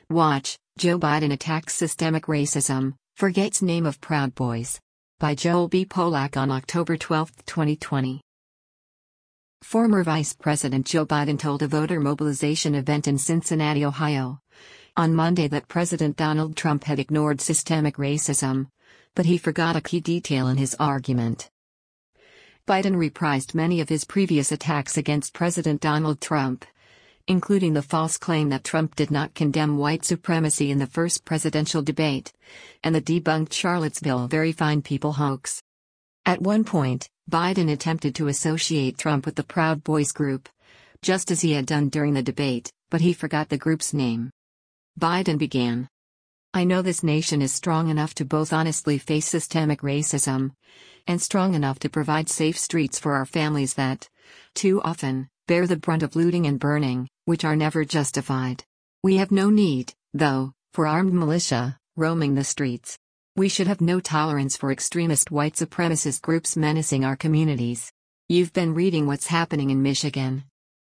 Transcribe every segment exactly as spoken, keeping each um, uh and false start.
Watch, Joe Biden attacks systemic racism, forgets name of Proud Boys. By Joel B. Polak on October twelfth, twenty twenty. Former Vice President Joe Biden told a voter mobilization event in Cincinnati, Ohio, on Monday that President Donald Trump had ignored systemic racism, but he forgot a key detail in his argument. Biden reprised many of his previous attacks against President Donald Trump, including the false claim that Trump did not condemn white supremacy in the first presidential debate, and the debunked Charlottesville Very Fine People hoax. At one point, Biden attempted to associate Trump with the Proud Boys group, just as he had done during the debate, but he forgot the group's name. Biden began. "I know this nation is strong enough to both honestly face systemic racism, and strong enough to provide safe streets for our families that, too often, bear the brunt of looting and burning, which are never justified. We have no need, though, for armed militia roaming the streets. We should have no tolerance for extremist white supremacist groups menacing our communities. You've been reading what's happening in Michigan.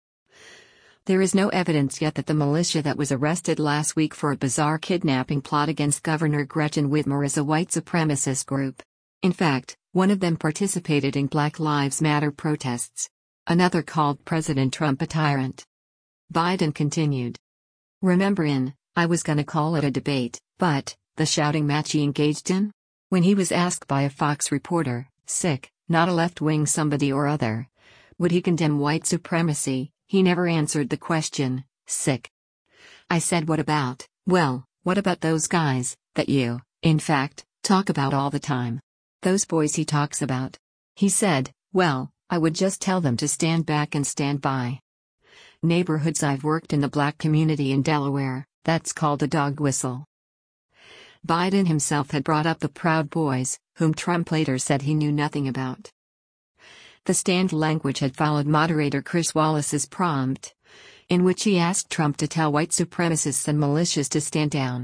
There is no evidence yet that the militia that was arrested last week for a bizarre kidnapping plot against Governor Gretchen Whitmer is a white supremacist group. In fact, one of them participated in Black Lives Matter protests. Another called President Trump a tyrant." Biden continued. "Remember in, I was gonna call it a debate, but, the shouting match he engaged in? When he was asked by a Fox reporter, sick, not a left-wing somebody or other, would he condemn white supremacy, he never answered the question, sick. I said what about, well, what about those guys, that you, in fact, talk about all the time? Those boys he talks about. He said, well, I would just tell them to stand back and stand by. Neighborhoods I've worked in the black community in Delaware, that's called a dog whistle." Biden himself had brought up the Proud Boys, whom Trump later said he knew nothing about. The stand language had followed moderator Chris Wallace's prompt, in which he asked Trump to tell white supremacists and militias to stand down.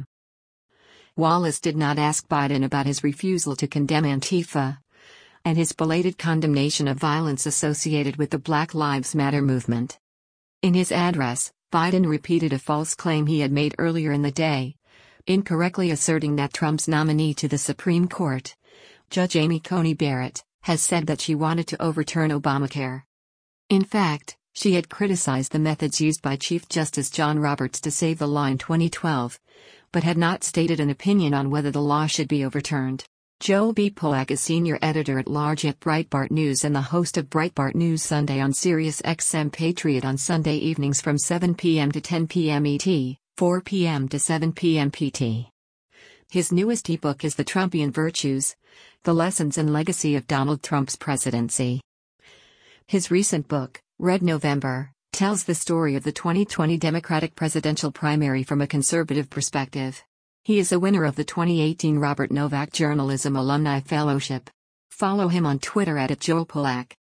Wallace did not ask Biden about his refusal to condemn Antifa, and his belated condemnation of violence associated with the Black Lives Matter movement. In his address, Biden repeated a false claim he had made earlier in the day, incorrectly asserting that Trump's nominee to the Supreme Court, Judge Amy Coney Barrett, has said that she wanted to overturn Obamacare. In fact, she had criticized the methods used by Chief Justice John Roberts to save the law in twenty twelve, but had not stated an opinion on whether the law should be overturned. Joel B. Polak is senior editor-at-large at Breitbart News and the host of Breitbart News Sunday on Sirius X M Patriot on Sunday evenings from seven p m to ten p m E T, four p m to seven p m P T. His newest ebook is The Trumpian Virtues: The Lessons and Legacy of Donald Trump's Presidency. His recent book, Red November, tells the story of the twenty twenty Democratic presidential primary from a conservative perspective. He is a winner of the twenty eighteen Robert Novak Journalism Alumni Fellowship. Follow him on Twitter at Joel Polak.